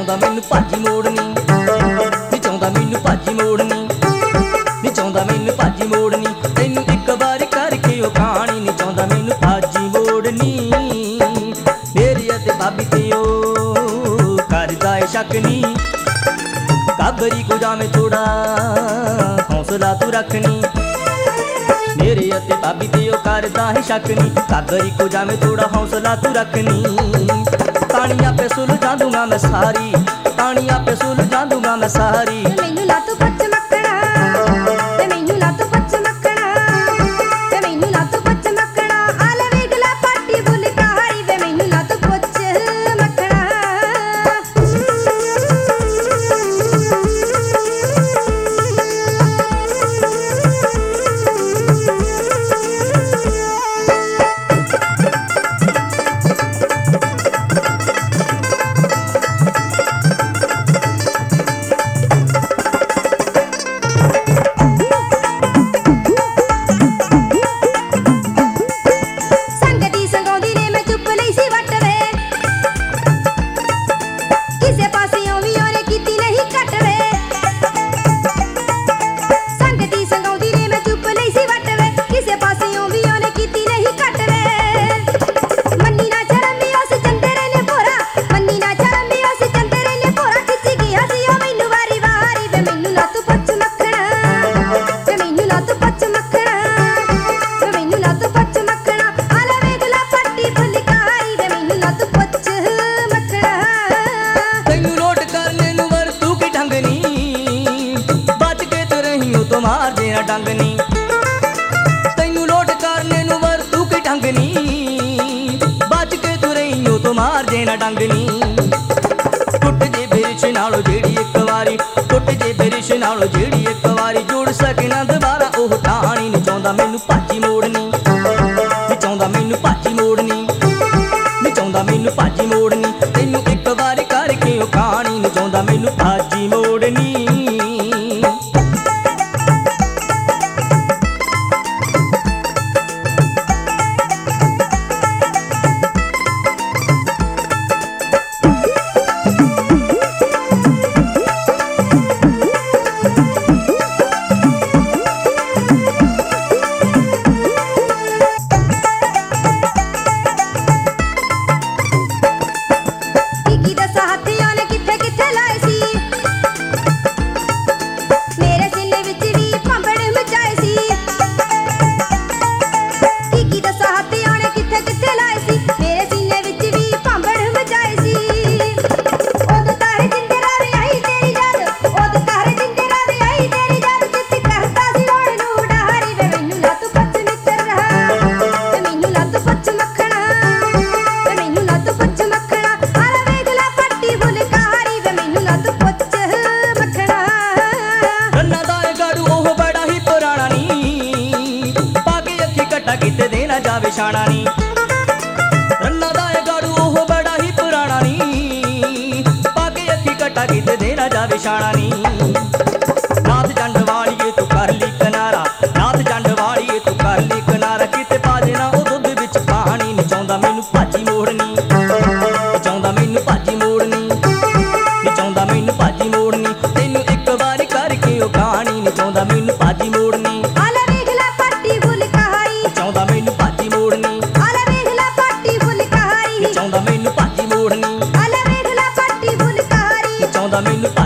ਚਾਹੁੰਦਾ ਮੈਨੂੰ ਭਾਜੀ ਮੋੜਨੀ, ਨੀ ਚਾਹੁੰਦਾ ਮੈਨੂੰ ਭਾਜੀ ਮੋੜਨੀ, ਨੀ ਚਾਹੁੰਦਾ ਮੈਨੂੰ ਭਾਜੀ ਮੋੜਨੀ। ਤੈਨੂੰ ਇੱਕ ਵਾਰ ਕਰਕੇ ਉਹ ਕਹਾਣੀ ਨੀ ਚਾਹੁੰਦਾ ਮੈਨੂੰ ਭਾਜੀ ਮੋੜਨੀ। ਮੇਰੀ ਅਤੇ ਭਾਬੀ ਤੇ ਉਹ ਕਰਦਾ ਏ ਸ਼ੱਕ ਨੀ, ਕਾਬਰੀ ਕੋ ਜਾਵੇਂ ਥੋੜਾ ਹੌਸਲਾ ਤੂੰ ਰੱਖਣੀ। ਮੇਰੇ ਅਤੇ ਭਾਬੀ ਤੇ ਉਹ ਕਰਦਾ ਹੈ ਸ਼ੱਕ ਨੀ, ਕਾਬਰੀ ਕੋ ਜਾਵੇਂ ਥੋੜਾ ਹੌਸਲਾ ਤੂੰ ਰੱਖਣੀ। ਤਾਣੀਆਂ पे सुलझा दूंगा मैं सारी, ताणियां पे सुलझा दूंगा मैं सारी। ਮੈਨੂੰ ਨਾ ਤੂੰ ਪੱਚ ਮੱਕਣਾ, ਤੇ ਮੈਨੂੰ ਨਾ ਤੂੰ ਪੱਚ ਮੱਕਣਾ, ਤੇ ਮੈਨੂੰ ਨਾ ਤੂੰ ਪੱਚ ਮੱਕਣਾ। ਆਲੇ ਵੇਖ ਲੈ ਪਾਟੀ ਬੁਲਕਾਰੀ ਵੇ ਮੈਨੂੰ ਨਾ ਤੂੰ ਪੱਚ ਮੱਕਣਾ। ਮਾਰ ਦੇਣਾ ਡੰਗ ਨੀ, ਤੈਨੂੰ ਲੋਟ ਕਰਨੇ ਨੂੰ ਵਰਤੂ ਕੀ ਢੰਗ ਨੀ। ਬਚ ਕੇ ਤੂੰ ਰਹੀਓ ਤੂੰ ਮਾਰ ਦੇਣਾ ਡੰਗ ਨੀ। ਟੁੱਟ ਜੇ ਬਿਰਸ਼ ਨਾਲੋਂ ਜਿਹੜੀ ਇੱਕ ਵਾਰੀ, ਟੁੱਟ ਜੇ ਬਿਰਸ਼ ਨਾਲੋਂ ਜਿਹੜੀ ਇੱਕ ਵਾਰੀ ਜੁੜ ਸਕੇ ਨਾ ਦੁਬਾਰਾ ਉਹ ਟਾਣੀ। ਨੀ ਚਾਹੁੰਦਾ ਮੈਨੂੰ ਭਾਜੀ ਮੋੜਨੀ, ਨੀ ਚਾਹੁੰਦਾ ਮੈਨੂੰ ਭਾਜੀ ਮੋੜਨੀ, ਨੀ ਚਾਹੁੰਦਾ ਮੈਨੂੰ ਭਾਜੀ ਮੋੜਨੀ। ਤੈਨੂੰ ਇੱਕ ਵਾਰੀ ਕਰਕੇ ਉਹ ਕਹਾਣੀ ਨੀ ਚਾਹੁੰਦਾ ਮੈਨੂੰ ਭਾਜੀ ਮੋੜਨੀ। ਕਿਤੇ ਦੇਣਾ ਜਾਵੇ ਛਾਣਾ ਨੀ, ਰੰਨਾ ਦਾ ਇਹ ਗਾੜੂ ਉਹ ਬੜਾ ਹੀ ਪੁਰਾਣਾ ਨੀ। ਪਾ ਕੇ ਅੱਖੀ ਘਟਾ ਕਿਤੇ ਦੇਣਾ ਜਾਵੇ ਛਾਣਾ ਨੀ। ਨਾਥ ਜੰਡ ਵਾਲੀਏ ਤੂੰ ਕਰ ਲਈ ਕਿਨਾਰਾ, ਨਾਥ ਜੰਡ ਵਾਲੀਏ ਤੂੰ ਕਰ ਲਈ ਕਿਨਾਰਾ। ਕਿਤੇ ਪਾ ਦੇਣਾ ਉਹ ਦੁੱਧ ਵਿੱਚ ਪਾਣੀ। ਨੀ ਚਾਹੁੰਦਾ ਮੈਨੂੰ ਭਾਜੀ ਮੋੜਨੀ, ਨੀ ਚਾਹੁੰਦਾ ਮੈਨੂੰ ਭਾਜੀ ਮੋੜਨੀ, ਨੀ ਚਾਹੁੰਦਾ ਮੈਨੂੰ ਭਾਜੀ ਮੋੜਨੀ। ਤੈਨੂੰ ਇੱਕ ਵਾਰੀ ਕਰਕੇ ਉਹ ਕਹਾਣੀ ਨੀ ਚਾਹੁੰਦਾ ਮੈਨੂੰ ਭਾਜੀ ਮੋੜਨੀ। ਚਾਹੁੰਦਾ ਮੈਨੂੰ ਭਾਜੀ ਮੋੜਨੀ, ਆਲੇ ਵੇਖ ਲੈ ਪਾਟੀ ਫੁਲਕਾਰੀ। ਚਾਹੁੰਦਾ ਮੈਨੂੰ ਭਾਜੀ ਮੋੜਨੀ, ਆਲੇ ਵੇਖ ਲੈ ਪਾਟੀ ਫੁਲਕਾਰੀ। ਚਾਹੁੰਦਾ ਮੈਨੂੰ